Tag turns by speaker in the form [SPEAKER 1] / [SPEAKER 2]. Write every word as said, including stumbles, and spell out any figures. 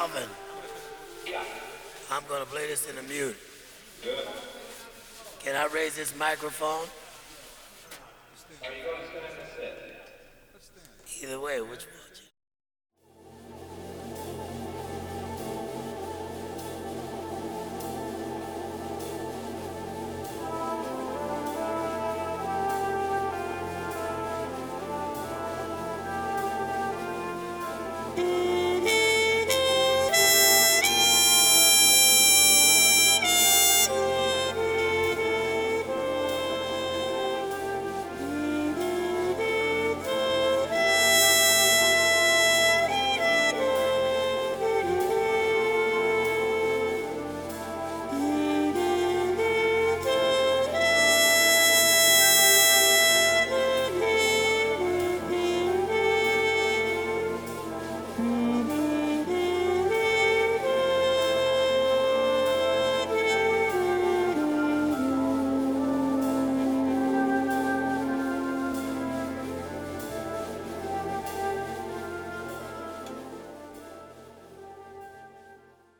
[SPEAKER 1] Alvin, I'm gonna play this in a mute. Can I raise this microphone?
[SPEAKER 2] Are you going to stand or sit?
[SPEAKER 1] Either way, which one?